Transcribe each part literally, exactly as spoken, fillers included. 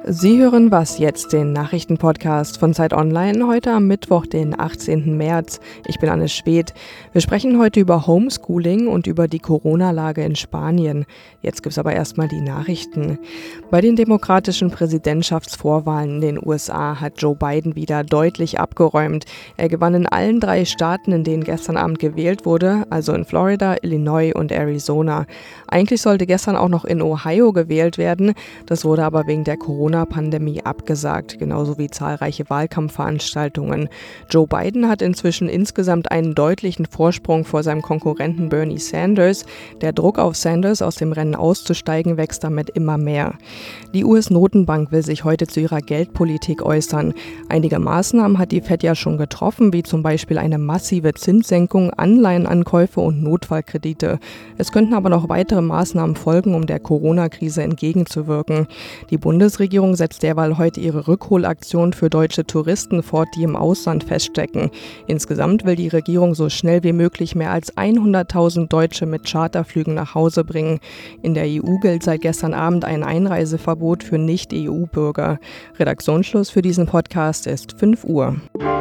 Sie hören Was jetzt, den Nachrichtenpodcast von Zeit Online, heute am Mittwoch, den achtzehnten März. Ich bin Anne Schwedt. Wir sprechen heute über Homeschooling und über die Corona-Lage in Spanien. Jetzt gibt's aber erstmal die Nachrichten. Bei den demokratischen Präsidentschaftsvorwahlen in den U S A hat Joe Biden wieder deutlich abgeräumt. Er gewann in allen drei Staaten, in denen gestern Abend gewählt wurde, also in Florida, Illinois und Arizona. Eigentlich sollte gestern auch noch in Ohio gewählt werden, das wurde aber wegen der Corona-Pandemie abgesagt, genauso wie zahlreiche Wahlkampfveranstaltungen. Joe Biden hat inzwischen insgesamt einen deutlichen Vorsprung vor seinem Konkurrenten Bernie Sanders. Der Druck auf Sanders, aus dem Rennen auszusteigen, wächst damit immer mehr. Die U S-Notenbank will sich heute zu ihrer Geldpolitik äußern. Einige Maßnahmen hat die Fed ja schon getroffen, wie zum Beispiel eine massive Zinssenkung, Anleihenankäufe und Notfallkredite. Es könnten aber noch weitere Maßnahmen folgen, um der Corona-Krise entgegenzuwirken. Die Bundesregierung setzt derweil heute ihre Rückholaktion für deutsche Touristen fort, die im Ausland feststecken. Insgesamt will die Regierung so schnell wie möglich mehr als hunderttausend Deutsche mit Charterflügen nach Hause bringen. In der E U gilt seit gestern Abend ein Einreiseverbot für Nicht-E U-Bürger. Redaktionsschluss für diesen Podcast ist fünf Uhr.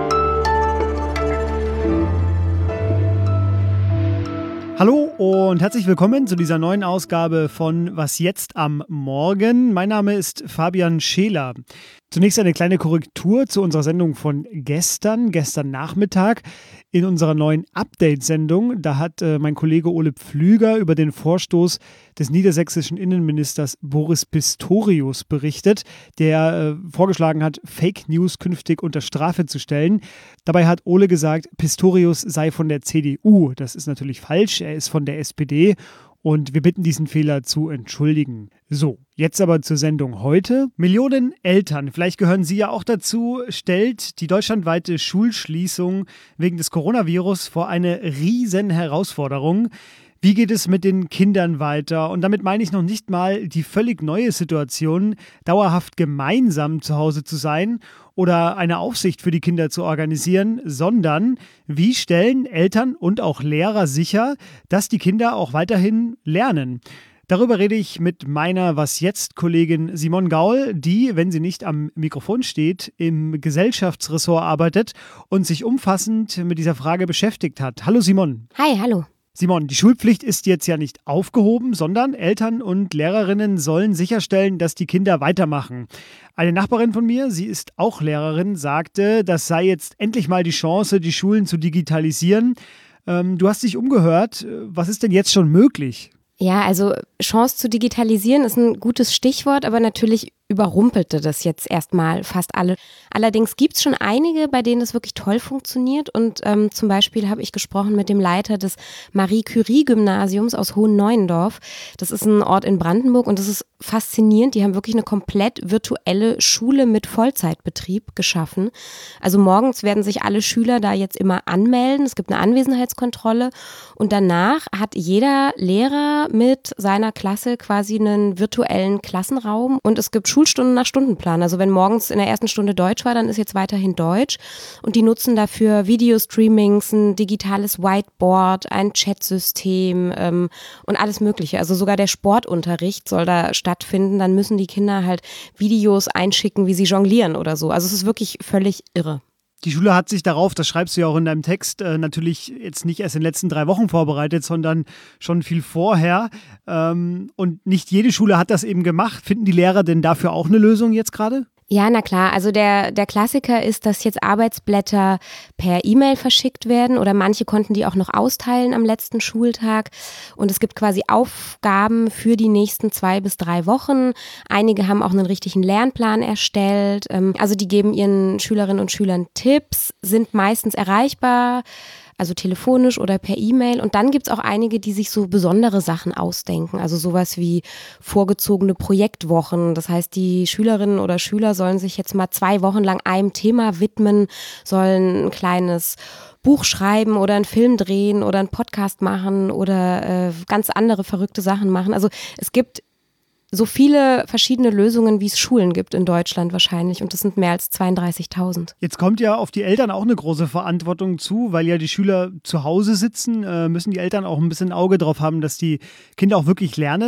Hallo und herzlich willkommen zu dieser neuen Ausgabe von Was jetzt am Morgen. Mein Name ist Fabian Scheler. Zunächst eine kleine Korrektur zu unserer Sendung von gestern, gestern Nachmittag. In unserer neuen Update-Sendung, da hat äh, mein Kollege Ole Pflüger über den Vorstoß des niedersächsischen Innenministers Boris Pistorius berichtet, der äh, vorgeschlagen hat, Fake News künftig unter Strafe zu stellen. Dabei hat Ole gesagt, Pistorius sei von der C D U. Das ist natürlich falsch, er ist von der S P D. Und wir bitten diesen Fehler zu entschuldigen. So, jetzt aber zur Sendung heute. Millionen Eltern, vielleicht gehören Sie ja auch dazu, stellt die deutschlandweite Schulschließung wegen des Coronavirus vor eine riesen Herausforderung. Wie geht es mit den Kindern weiter? Und damit meine ich noch nicht mal die völlig neue Situation, dauerhaft gemeinsam zu Hause zu sein oder eine Aufsicht für die Kinder zu organisieren, sondern wie stellen Eltern und auch Lehrer sicher, dass die Kinder auch weiterhin lernen? Darüber rede ich mit meiner Was-Jetzt-Kollegin Simone Gaul, die, wenn sie nicht am Mikrofon steht, im Gesellschaftsressort arbeitet und sich umfassend mit dieser Frage beschäftigt hat. Hallo Simone. Hi, hallo. Simon, die Schulpflicht ist jetzt ja nicht aufgehoben, sondern Eltern und Lehrerinnen sollen sicherstellen, dass die Kinder weitermachen. Eine Nachbarin von mir, sie ist auch Lehrerin, sagte, das sei jetzt endlich mal die Chance, die Schulen zu digitalisieren. Ähm, du hast dich umgehört. Was ist denn jetzt schon möglich? Ja, also Chance zu digitalisieren ist ein gutes Stichwort, aber natürlich überrumpelte das jetzt erstmal fast alle. Allerdings gibt es schon einige, bei denen das wirklich toll funktioniert und ähm, zum Beispiel habe ich gesprochen mit dem Leiter des Marie-Curie-Gymnasiums aus Hohen-Neuendorf. Das ist ein Ort in Brandenburg und das ist faszinierend. Die haben wirklich eine komplett virtuelle Schule mit Vollzeitbetrieb geschaffen. Also morgens werden sich alle Schüler da jetzt immer anmelden. Es gibt eine Anwesenheitskontrolle und danach hat jeder Lehrer mit seiner Klasse quasi einen virtuellen Klassenraum und es gibt Schulstunden nach Stundenplan. Also wenn morgens in der ersten Stunde Deutsch war, dann ist jetzt weiterhin Deutsch. Und die nutzen dafür Videostreamings, ein digitales Whiteboard, ein Chatsystem ähm, und alles Mögliche. Also sogar der Sportunterricht soll da stattfinden. Dann müssen die Kinder halt Videos einschicken, wie sie jonglieren oder so. Also es ist wirklich völlig irre. Die Schule hat sich darauf, das schreibst du ja auch in deinem Text, äh, natürlich jetzt nicht erst in den letzten drei Wochen vorbereitet, sondern schon viel vorher. Ähm, und nicht jede Schule hat das eben gemacht. Finden die Lehrer denn dafür auch eine Lösung jetzt gerade? Ja, na klar. Also der, der Klassiker ist, dass jetzt Arbeitsblätter per E-Mail verschickt werden oder manche konnten die auch noch austeilen am letzten Schultag. Und es gibt quasi Aufgaben für die nächsten zwei bis drei Wochen. Einige haben auch einen richtigen Lernplan erstellt. Also die geben ihren Schülerinnen und Schülern Tipps, sind meistens erreichbar. Also telefonisch oder per E-Mail. Und dann gibt's auch einige, die sich so besondere Sachen ausdenken. Also sowas wie vorgezogene Projektwochen. Das heißt, die Schülerinnen oder Schüler sollen sich jetzt mal zwei Wochen lang einem Thema widmen, sollen ein kleines Buch schreiben oder einen Film drehen oder einen Podcast machen oder äh, ganz andere verrückte Sachen machen. Also es gibt so viele verschiedene Lösungen, wie es Schulen gibt in Deutschland wahrscheinlich. Und das sind mehr als zweiunddreißigtausend. Jetzt kommt ja auf die Eltern auch eine große Verantwortung zu, weil ja die Schüler zu Hause sitzen, äh, müssen die Eltern auch ein bisschen Auge drauf haben, dass die Kinder auch wirklich lernen.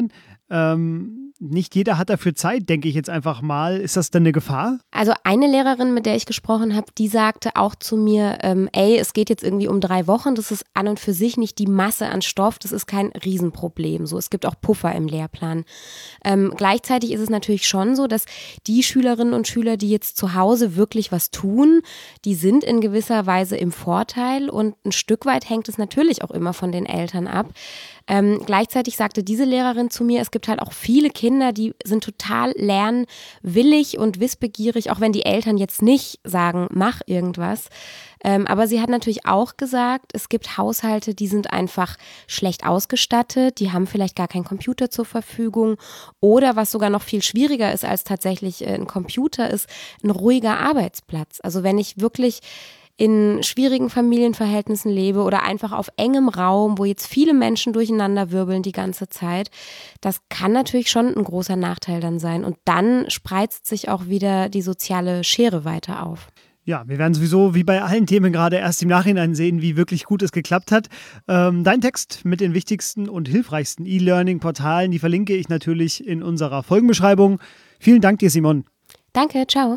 Ähm, nicht jeder hat dafür Zeit, denke ich jetzt einfach mal. Ist das denn eine Gefahr? Also eine Lehrerin, mit der ich gesprochen habe, die sagte auch zu mir, ähm, ey, es geht jetzt irgendwie um drei Wochen, das ist an und für sich nicht die Masse an Stoff, das ist kein Riesenproblem. So, es gibt auch Puffer im Lehrplan. Ähm, gleichzeitig ist es natürlich schon so, dass die Schülerinnen und Schüler, die jetzt zu Hause wirklich was tun, die sind in gewisser Weise im Vorteil und ein Stück weit hängt es natürlich auch immer von den Eltern ab. Ähm, gleichzeitig sagte diese Lehrerin zu mir, es gibt halt auch viele Kinder, die sind total lernwillig und wissbegierig, auch wenn die Eltern jetzt nicht sagen, mach irgendwas. Ähm, aber sie hat natürlich auch gesagt, es gibt Haushalte, die sind einfach schlecht ausgestattet, die haben vielleicht gar keinen Computer zur Verfügung oder was sogar noch viel schwieriger ist als tatsächlich äh, ein Computer, ist ein ruhiger Arbeitsplatz. Also wenn ich wirklich in schwierigen Familienverhältnissen lebe oder einfach auf engem Raum, wo jetzt viele Menschen durcheinander wirbeln die ganze Zeit, das kann natürlich schon ein großer Nachteil dann sein. Und dann spreizt sich auch wieder die soziale Schere weiter auf. Ja, wir werden sowieso wie bei allen Themen gerade erst im Nachhinein sehen, wie wirklich gut es geklappt hat. Ähm, dein Text mit den wichtigsten und hilfreichsten E-Learning-Portalen, die verlinke ich natürlich in unserer Folgenbeschreibung. Vielen Dank dir, Simon. Danke, ciao.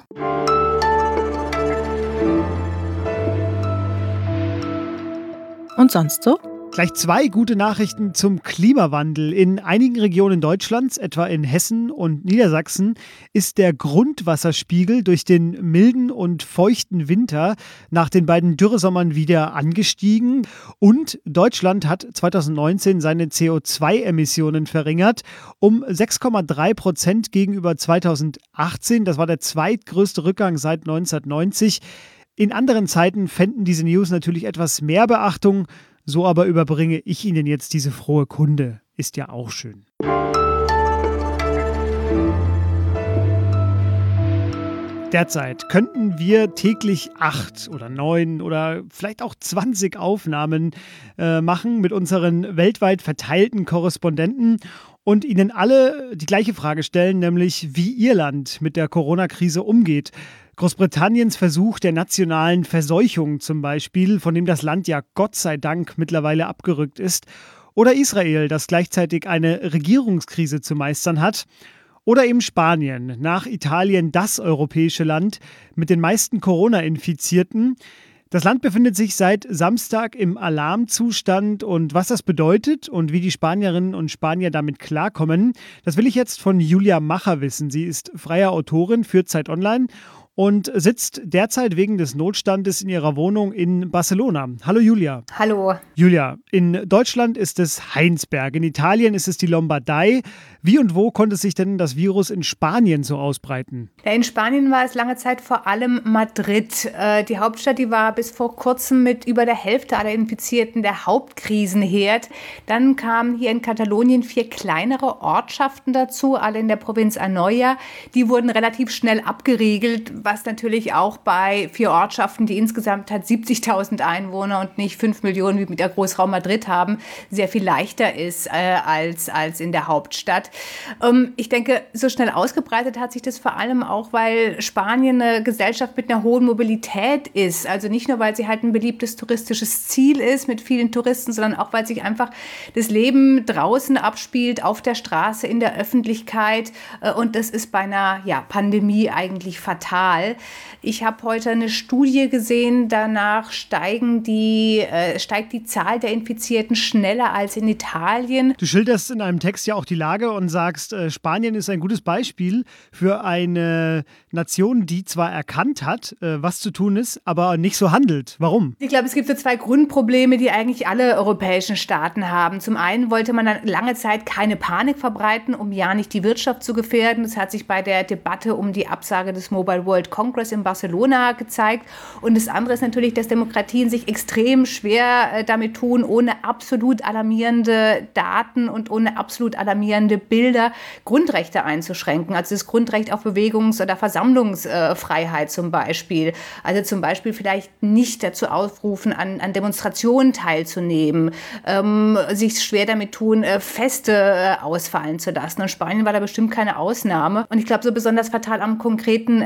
Und sonst so? Gleich zwei gute Nachrichten zum Klimawandel. In einigen Regionen Deutschlands, etwa in Hessen und Niedersachsen, ist der Grundwasserspiegel durch den milden und feuchten Winter nach den beiden Dürresommern wieder angestiegen. Und Deutschland hat zwanzig neunzehn seine C O zwei Emissionen verringert um sechs Komma drei Prozent gegenüber zweitausendachtzehn. Das war der zweitgrößte Rückgang seit neunzehnhundertneunzig. In anderen Zeiten fänden diese News natürlich etwas mehr Beachtung. So aber überbringe ich Ihnen jetzt diese frohe Kunde. Ist ja auch schön. Derzeit könnten wir täglich acht oder neun oder vielleicht auch zwanzig Aufnahmen äh, machen mit unseren weltweit verteilten Korrespondenten und Ihnen alle die gleiche Frage stellen, nämlich wie Ihr Land mit der Corona-Krise umgeht. Großbritanniens Versuch der nationalen Verseuchung zum Beispiel, von dem das Land ja Gott sei Dank mittlerweile abgerückt ist. Oder Israel, das gleichzeitig eine Regierungskrise zu meistern hat. Oder eben Spanien, nach Italien das europäische Land mit den meisten Corona-Infizierten. Das Land befindet sich seit Samstag im Alarmzustand und was das bedeutet und wie die Spanierinnen und Spanier damit klarkommen, das will ich jetzt von Julia Macher wissen. Sie ist freie Autorin für Zeit Online und sitzt derzeit wegen des Notstandes in ihrer Wohnung in Barcelona. Hallo Julia. Hallo. Julia, in Deutschland ist es Heinsberg, in Italien ist es die Lombardei. Wie und wo konnte sich denn das Virus in Spanien so ausbreiten? Ja, in Spanien war es lange Zeit vor allem Madrid. Äh, die Hauptstadt, die war bis vor kurzem mit über der Hälfte aller Infizierten der Hauptkrisenherd. Dann kamen hier in Katalonien vier kleinere Ortschaften dazu, alle in der Provinz Anoia. Die wurden relativ schnell abgeriegelt, was natürlich auch bei vier Ortschaften, die insgesamt hat siebzigtausend Einwohner und nicht fünf Millionen wie mit der Großraum Madrid haben, sehr viel leichter ist äh, als, als in der Hauptstadt. Ähm, ich denke, so schnell ausgebreitet hat sich das vor allem auch, weil Spanien eine Gesellschaft mit einer hohen Mobilität ist. Also nicht nur, weil sie halt ein beliebtes touristisches Ziel ist mit vielen Touristen, sondern auch, weil sich einfach das Leben draußen abspielt, auf der Straße, in der Öffentlichkeit. Äh, und das ist bei einer ja, Pandemie eigentlich fatal. Ich habe heute eine Studie gesehen, danach steigen die, äh, steigt die Zahl der Infizierten schneller als in Italien. Du schilderst in einem Text ja auch die Lage und sagst, äh, Spanien ist ein gutes Beispiel für eine Nation, die zwar erkannt hat, äh, was zu tun ist, aber nicht so handelt. Warum? Ich glaube, es gibt so zwei Grundprobleme, die eigentlich alle europäischen Staaten haben. Zum einen wollte man dann lange Zeit keine Panik verbreiten, um ja nicht die Wirtschaft zu gefährden. Das hat sich bei der Debatte um die Absage des Mobile World Congress in Barcelona gezeigt. Und das andere ist natürlich, dass Demokratien sich extrem schwer äh, damit tun, ohne absolut alarmierende Daten und ohne absolut alarmierende Bilder Grundrechte einzuschränken. Also das Grundrecht auf Bewegungs- oder Versammlungsfreiheit äh, zum Beispiel. Also zum Beispiel vielleicht nicht dazu aufrufen, an, an Demonstrationen teilzunehmen, ähm, sich schwer damit tun, äh, Feste äh, ausfallen zu lassen. Und Spanien war da bestimmt keine Ausnahme. Und ich glaube, so besonders fatal am konkreten äh, Krisen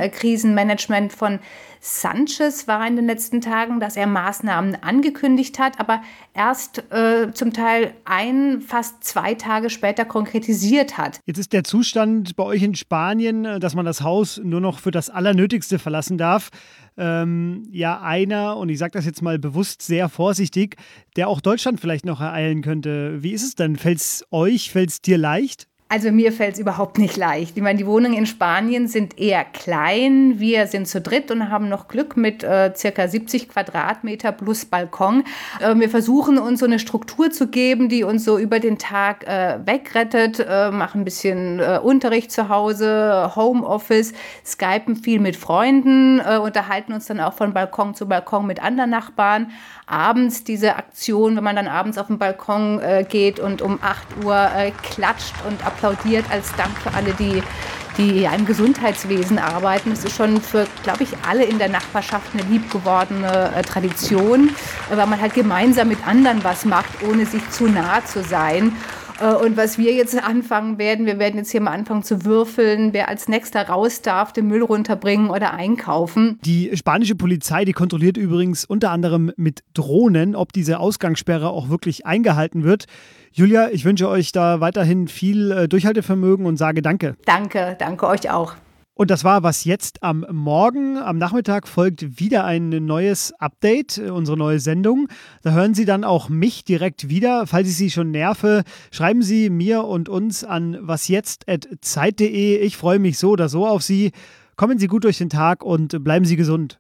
Krisenmanagement von Sanchez war in den letzten Tagen, dass er Maßnahmen angekündigt hat, aber erst äh, zum Teil ein, fast zwei Tage später konkretisiert hat. Jetzt ist der Zustand bei euch in Spanien, dass man das Haus nur noch für das Allernötigste verlassen darf. Ähm, ja, einer, und ich sage das jetzt mal bewusst sehr vorsichtig, der auch Deutschland vielleicht noch ereilen könnte. Wie ist es denn? Fällt es euch, fällt es dir leicht? Also mir fällt es überhaupt nicht leicht. Ich meine, die Wohnungen in Spanien sind eher klein. Wir sind zu dritt und haben noch Glück mit äh, circa siebzig Quadratmeter plus Balkon. Äh, wir versuchen uns so eine Struktur zu geben, die uns so über den Tag äh, wegrettet, äh, machen ein bisschen äh, Unterricht zu Hause, Homeoffice, skypen viel mit Freunden, äh, unterhalten uns dann auch von Balkon zu Balkon mit anderen Nachbarn. Abends diese Aktion, wenn man dann abends auf den Balkon äh, geht und um acht Uhr äh, klatscht und applaudiert als Dank für alle, die, die ja im Gesundheitswesen arbeiten. Das ist schon für, glaube ich, alle in der Nachbarschaft eine liebgewordene äh, Tradition, äh, weil man halt gemeinsam mit anderen was macht, ohne sich zu nah zu sein. Und was wir jetzt anfangen werden, wir werden jetzt hier mal anfangen zu würfeln, wer als nächster raus darf, den Müll runterbringen oder einkaufen. Die spanische Polizei, die kontrolliert übrigens unter anderem mit Drohnen, ob diese Ausgangssperre auch wirklich eingehalten wird. Julia, ich wünsche euch da weiterhin viel Durchhaltevermögen und sage danke. Danke, danke euch auch. Und das war Was jetzt am Morgen. Am Nachmittag folgt wieder ein neues Update, unsere neue Sendung. Da hören Sie dann auch mich direkt wieder. Falls ich Sie schon nerve, schreiben Sie mir und uns an wasjetzt at zeit punkt de. Ich freue mich so oder so auf Sie. Kommen Sie gut durch den Tag und bleiben Sie gesund.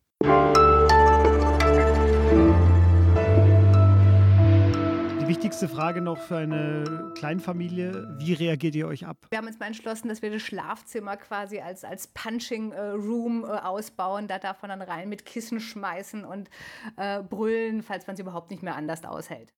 Die wichtigste Frage noch für eine Kleinfamilie: Wie reagiert ihr euch ab? Wir haben uns mal entschlossen, dass wir das Schlafzimmer quasi als, als Punching äh, Room äh, ausbauen. Da darf man dann rein mit Kissen schmeißen und äh, brüllen, falls man es überhaupt nicht mehr anders aushält.